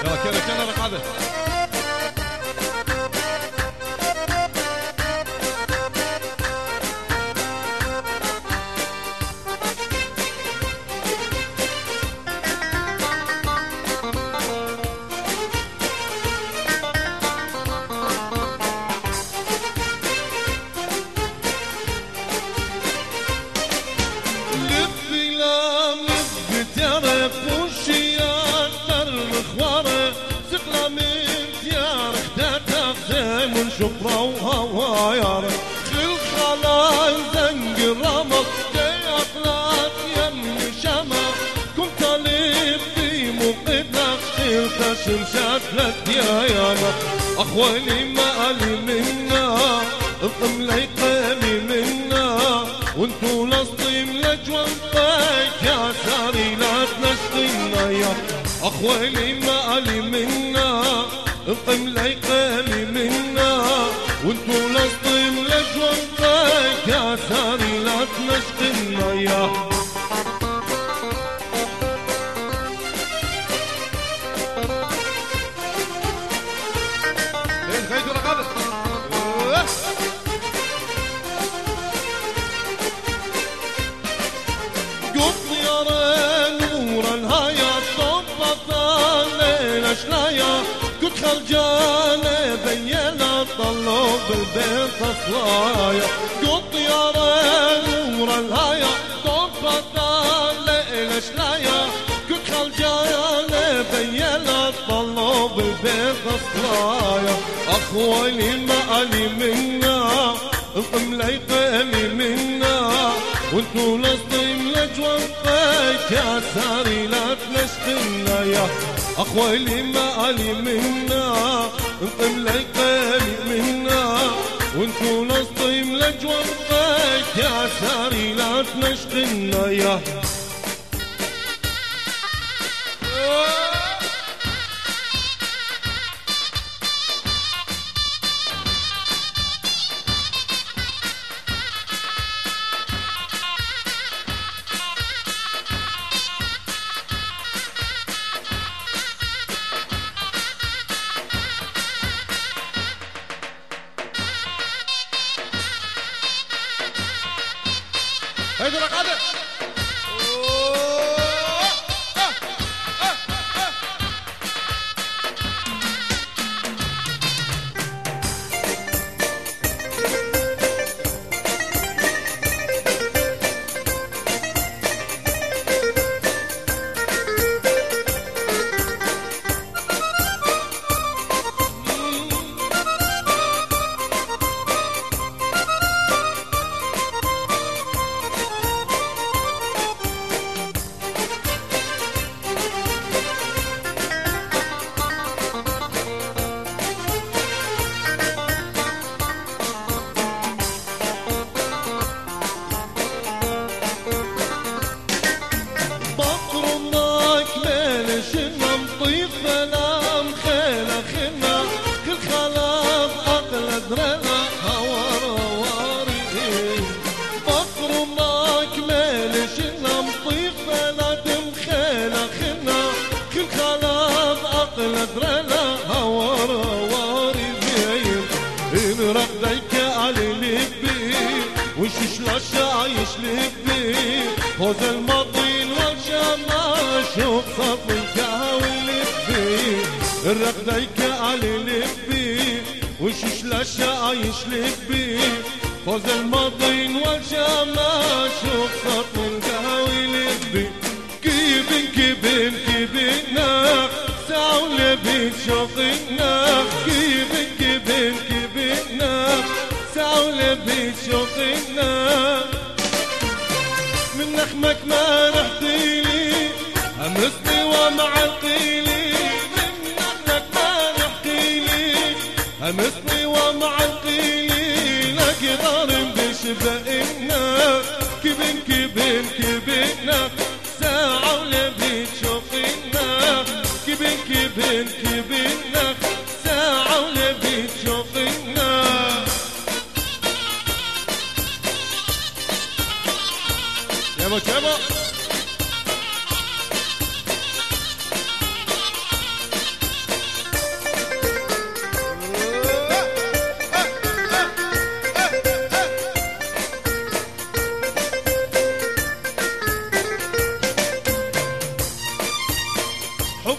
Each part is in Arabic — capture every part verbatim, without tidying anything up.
يلا كذا كذا رقابه. شبرا وهوايار خل خلاي زنق الرمض جاي أطلات يمني شمع كنت أليف في موقدك شلت شمشات لك يا ياما أخواني ما ألي منا القم لي قامي منا وانتو لصطيم لجوان طيك يا ساري لا تنشطينا يا أخواني ما ألي منا القم لي قامي منا وانتو لصطيم لجوان طيك يا ساري لا تنشطينا يا خرجانة بينا طلوا بالبيت أصلايا قط يا ريل نور الهايا طبطا ليلة شلايا كنت خرجانة بينا طلوا بالبيت أصلايا أخواني ما ألي منا القم لي قامي منا وانتو لصديم لجوان طيك يا ساري لا تنشطنا يا أخوالي ما ألي منا انقم لي قامي منا وانتو لصطيم لجوان طيك يا ساري لا تنشطنا يا هيدي رقابة. وش عايش لبي خوذ الماضي والشماش وقصف الكهوي لبي الرقديك علي لبي وش لاش عايش لبي خوذ الماضي والشماش وقصف الكهوي لبي كيبن كيبن كيبنا ساو لبي شوقنا كيبن كيبن كيبنا ساو لبي شوقنا من نخمك ما نحكيلي أمسني ومعقيلي من نخمك ما نحكيلي أمسني ومعقيلي لك ضارم بشبقنا كبن كبن كبنا ساعة ولبي شوقنا كبن كبن كبنا ساعة ولبي شوقنا يابا كابا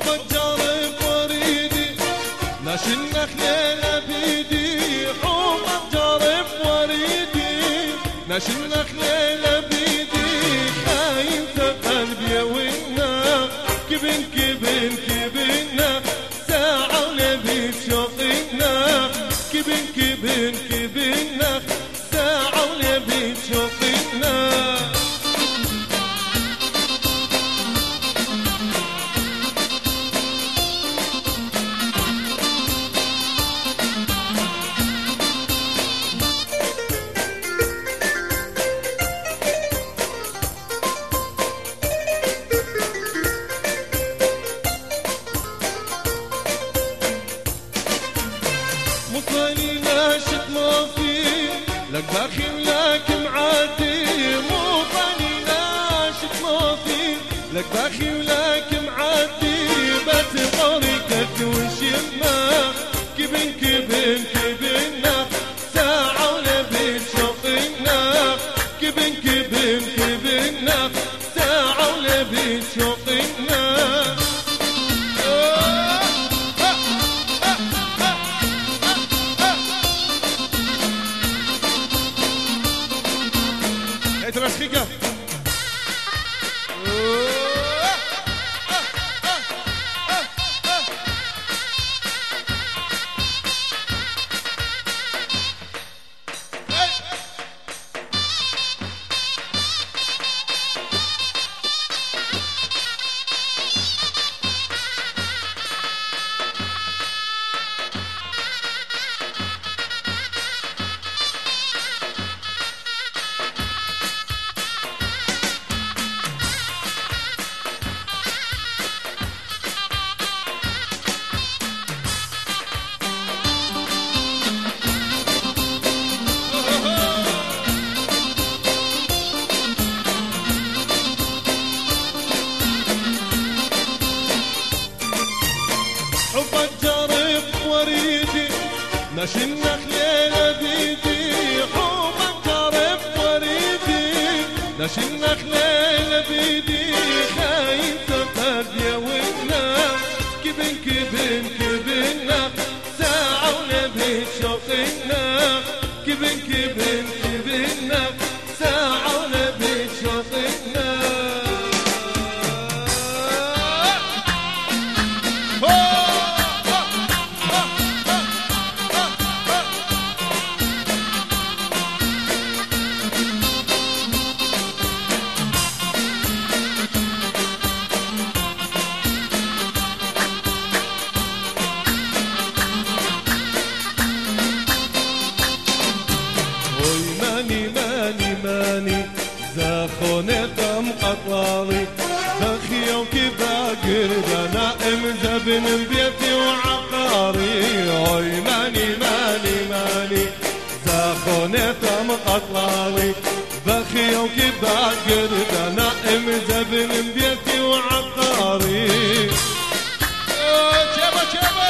حب الجار بوريدي ناشي النخلة بيدي حب الجار بوريدي ناشي النخلة بيدي خايف قلبي ونا كبن كبن كبنا ساعة ونبي شوقنا كبن كبن كبنا ساعة ونبي شوقنا مصاني ناشط ما في لك باخي ولك معدي مصاني ناشط ما في لك باخي ولك معدي بس طريقك وشمه كبن كبن كبنا ساعة ونبي شوقنا كبن كبن كبنا ساعة ونبي شوقنا Traschiga. حب الجار بوريدي ناشي النخلة بيدي حب الجار بوريدي ناشي النخلة بيدي خايف قلبي ونا كبن كبن كبنا ساعة ونبي شوقنا كبن كبن كبنا ساعة ونبي شوقنا زاخونتم قطالي بخي وكباقر نائم زبن بيتي وعقاري هوي ماني ماني ماني زاخونتم قطالي بخي وكباقر نائم زبن بيتي وعقاري شبا شبا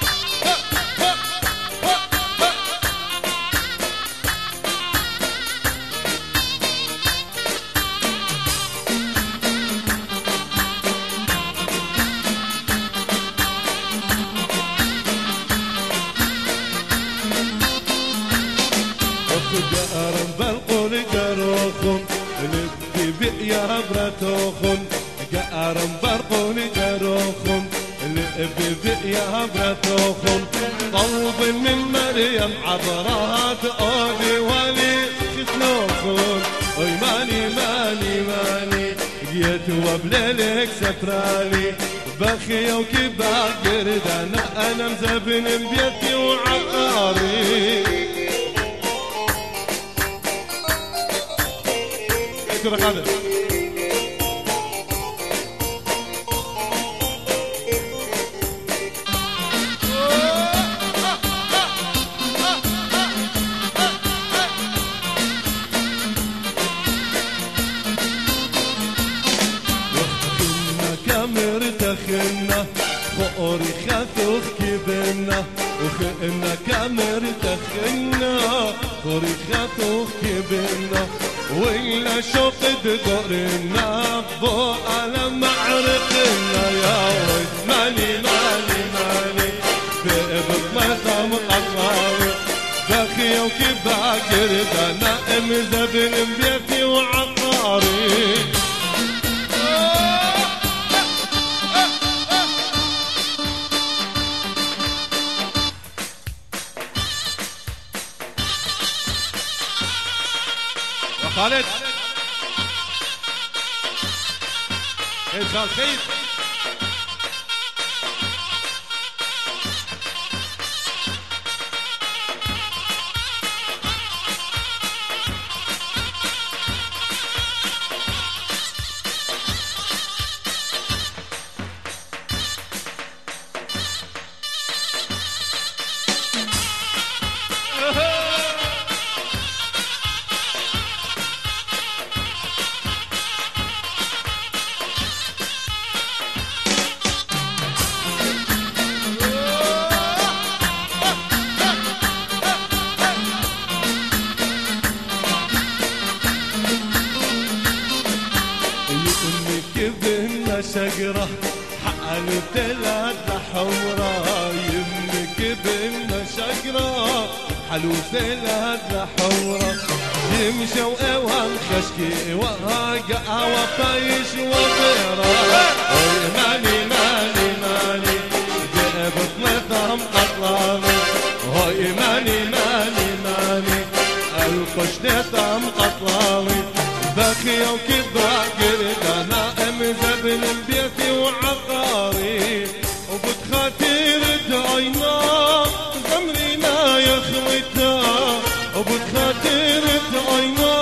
جارم بالقول جاروخن لتبيع يا براتوخن جارم بالقول جاروخن لتبيع يا براتوخن قلب من مريم عبرات أودي ولي خسنوخن وي ماني ماني ماني جيت وبليلك سترالي بخي وكباقر دانا أنا مزبن بيتي وعقاري كده قادر وقتنا كامر تخنا خوري خاثوخ كبنا وخئنا كامر تخنا خوري خاثوخ كبنا وإلا شوق دورنا بو على معرقنا يا ولد ماني ماني ماني بقبض مطعم أطلالي باخي وكباكر دانا امزبن بيتي وعقاري خالد خيد خالد خيد شقرة حقن ثلاثة حمرا يمك بنا شقرة حلو ثلاثة حمرا يمشى وأوان خشكي وهاقع وطايش وطيرا ماني ماني ماني جابت مثام أطلالي هاي ماني ماني ماني القش نثام أطلالي باكي وكبا قردانا امزبن بيتي وعقاري وبتخاطر دعينا زمرنا يا خويتا وبتخاطر دعينا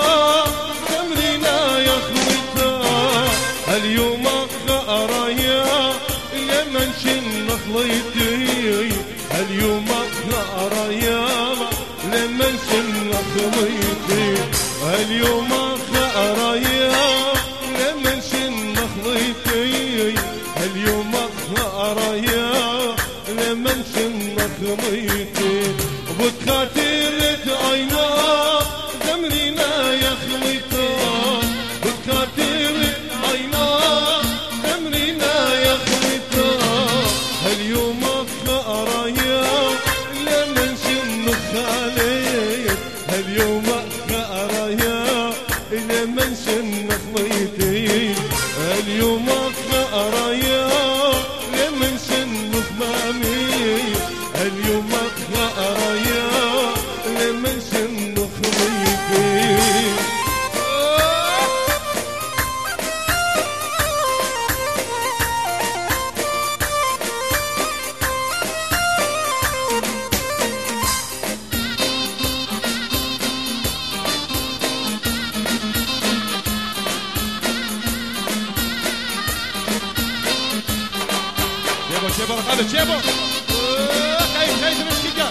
زمرنا يا خويتا اليوم خارايا لمن شن خليتي اليوم خارايا لمن شن خليتي اليوم خارايا لمن شن خليتي اليوم خارايا لمن شن خليتي وبتخاطر عينا زمرنا يا خليتي بتخاطر عينا زمرنا يا خليتي اليوم خارايا لمن شن خاليت اليوم خارايا لمن شن خليتي اليوم خارايا لمن شن خمامي اليوم خارايا لمن شن خليتي شيبو خالد شيبو خايف خايف مشكيكا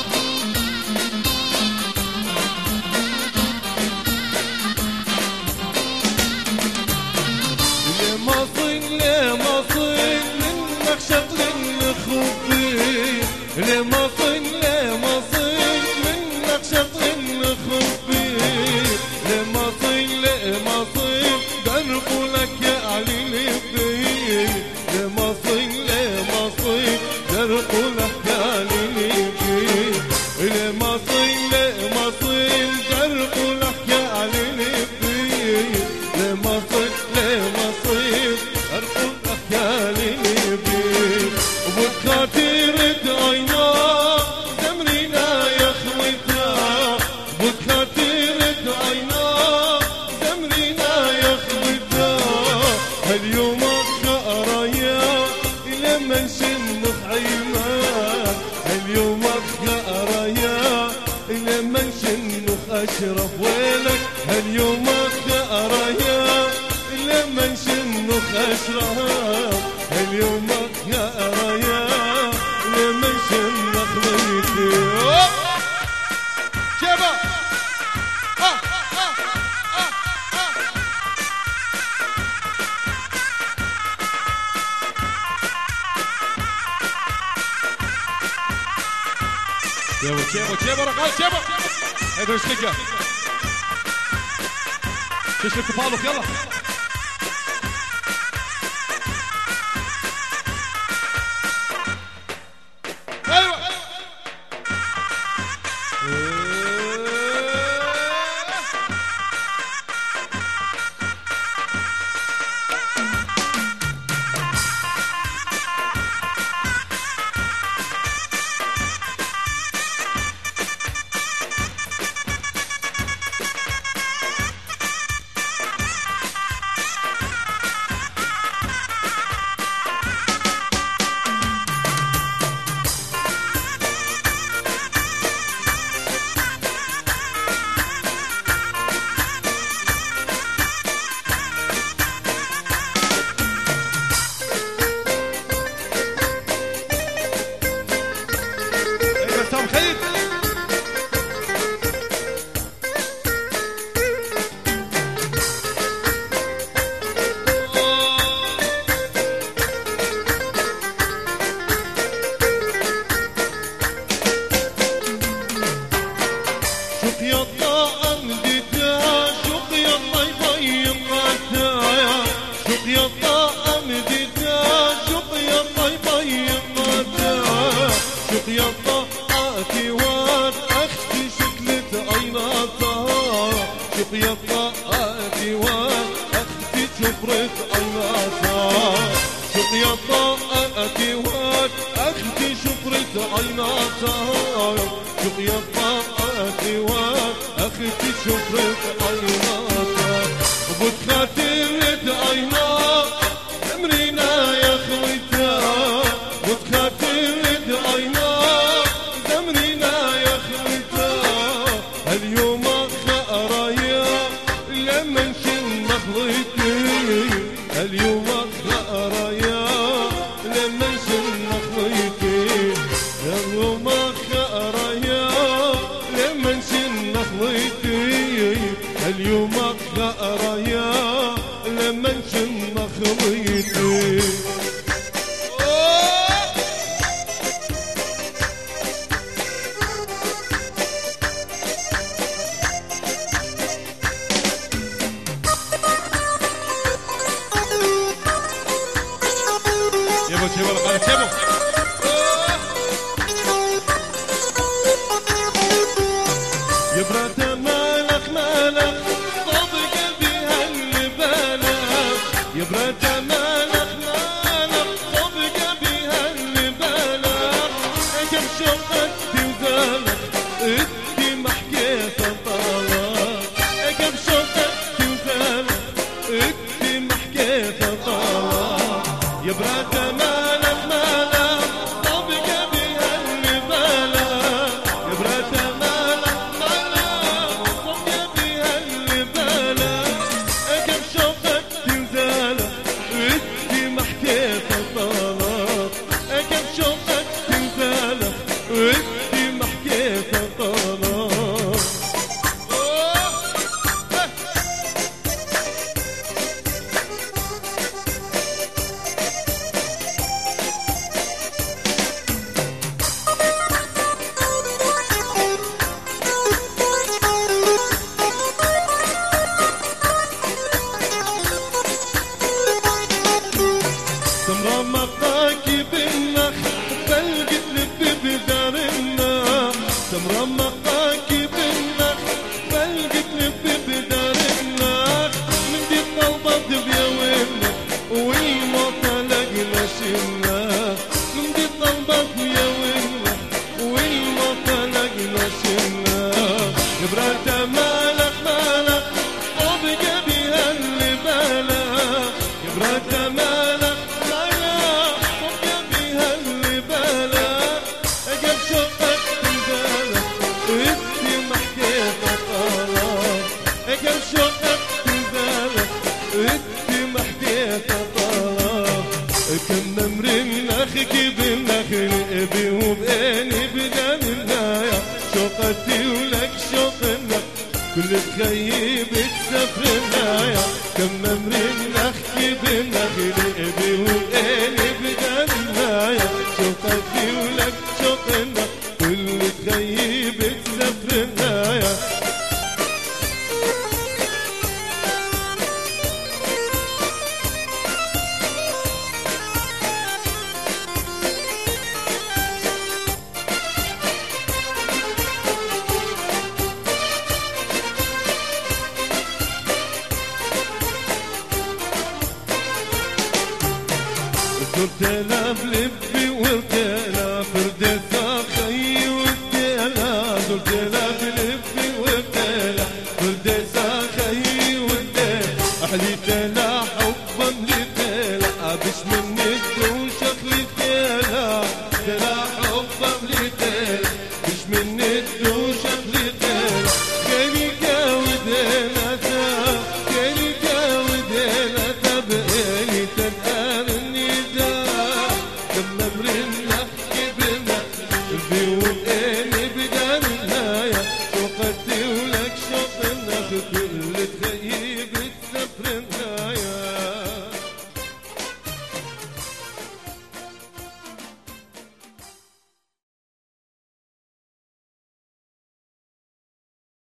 لما صين لما صين منك شغل خبي لما صين لما صين منك شغل خبي لما صين لما صين درب لك يا علي لبي لما صين لما صين درب لك يا علي لبي لما صين لما صين درب لك يا علي لبي لما صين لما صين درب لك يا علي لبي وبتخاطر عينا زمرنا يا خويتا بتخاطر عينا زمرنا يا خويتا اليوم خارايا لمن شن عيما اليوم خارايا لمن شن اشرف ويلك اليوم خارايا لمن شن اشرف اليوم خارايا لمن شن خليتي شيبو تشيبو تشيبو تشيبو رقال تشيبو هيدا رشتكة تشلك تفالك يلا ايوه كل تخيب تسافرنا يا كم من نحكي بالنخل ابي وقالي بدنا يا شوقتي ولك شوقنا كل تخيب زرتنا بلبي وبدينا فردتها خي وبدينا زرتنا بلبي وبدينا فردتها خي وبدينا أحليتنا حبا مليتنا بش منك وشخليتنا تنا حبا مليتنا بش منك وشخليتنا كاني كاودينا تا كاني كاودينا تا بقالي تنقارني دا كم مرن نحكي بنا بيوت